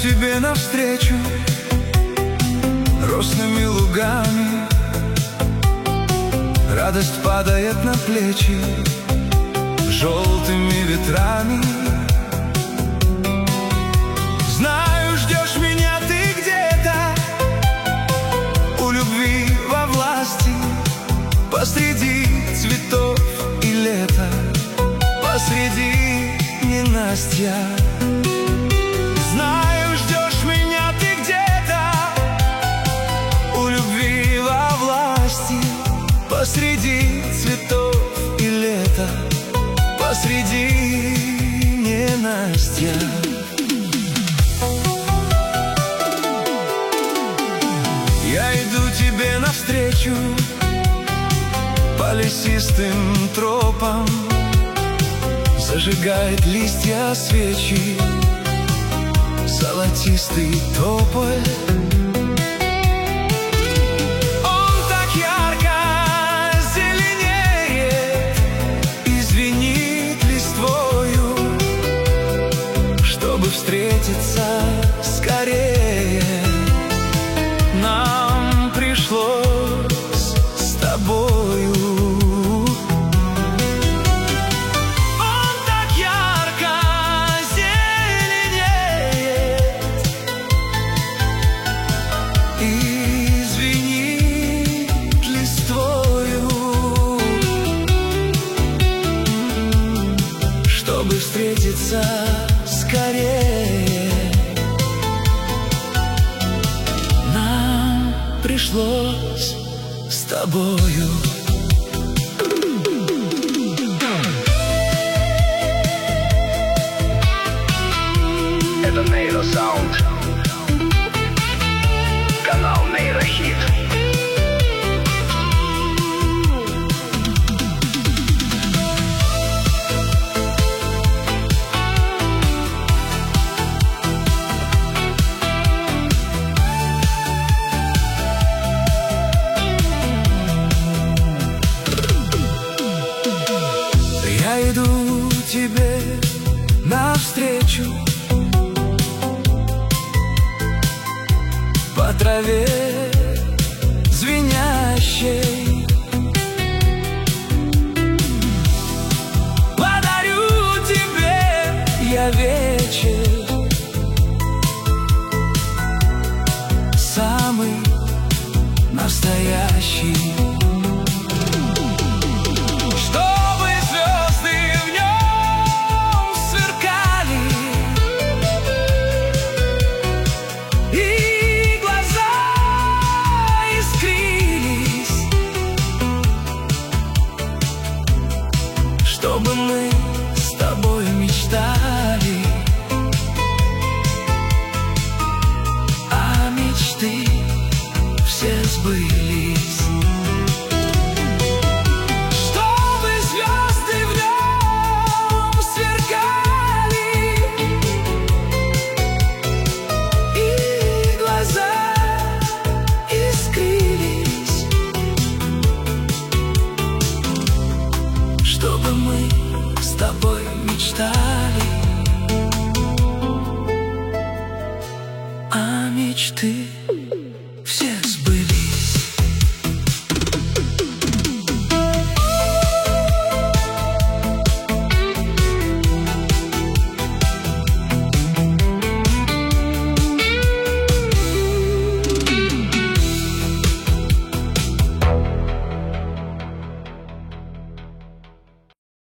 тебе навстречу росными лугами. Радость падает на плечи желтыми ветрами. Знаю, ждешь меня ты где-то у любви во власти, посреди цветов и лета, посреди ненастья. Знаю, ждешь меня ты где-то у любви во власти, посреди цветов и лета, посреди ненастья. Я иду тебе навстречу по лесистым тропам, зажигает листья свечи золотистый тополь. Он так ярко зеленеет и звенит листвою, чтобы встретиться скорее. Нам пришлось с тобою. Он так ярко зеленеет и звенит листвою, чтобы встретиться скорее. Нам пришлось с тобою. Это Нейросаунд, канал Нейрохит. Я иду тебе навстречу по траве звенящей. Подарю тебе я вечер